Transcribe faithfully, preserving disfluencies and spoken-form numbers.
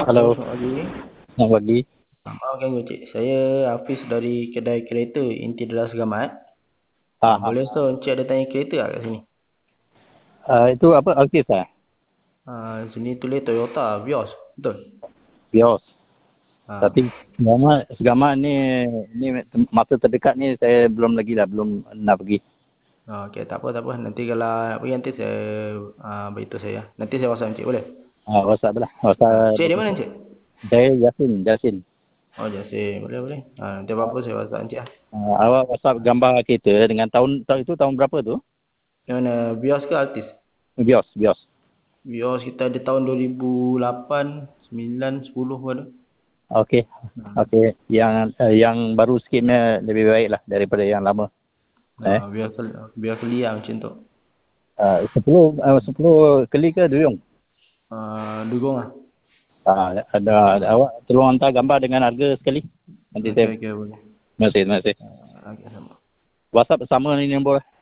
Halo, Halo. selamat pagi. Selamat pagi. Maaf ganggu Cik. Saya Hafiz dari kedai kereta Inti Deras Gamat. Ah, Ah, ah. boleh so Encik ada tanya kereta tak kat sini? Uh, itu apa? Altis ah? Ah, sini tulis Toyota Vios, betul? Bios. Ah. Tapi segama segama ni ni masa terdekat ni saya belum lagi lah, belum nak pergi. Ah, okey, tak apa tak apa. Nanti kalau nak pergi nanti saya ah, beritahu saya. Nanti saya WhatsApp Encik boleh? Ah, WhatsApp lah. Ah, WhatsApp. Cik di mana Encik? Saya Yasin, Yasin. Oh, Jasim. Boleh boleh. Ah, nanti apa-apa saya WhatsApp Encik lah. Uh, awak WhatsApp gambar kereta dengan tahun tahun itu tahun berapa tu? Yang mana Vios ke Altis? Bios, Bios. Vios kita ada tahun dua ribu lapan, sembilan, sepuluh pun ada. Okey. Hmm. Okey, yang uh, yang baru sikitnya lebih baik lah daripada yang lama. Eh? Ah, biar biar clear macam tu. Uh, sepuluh uh, sepuluh keli ke duyung? Uh, dugong lah. Ah, ada, ada awak tolong hantar gambar dengan harga sekali. Nanti Okey saya. okey boleh. Terima kasih, terima kasih. Uh, okey sama. WhatsApp sama ni nombor.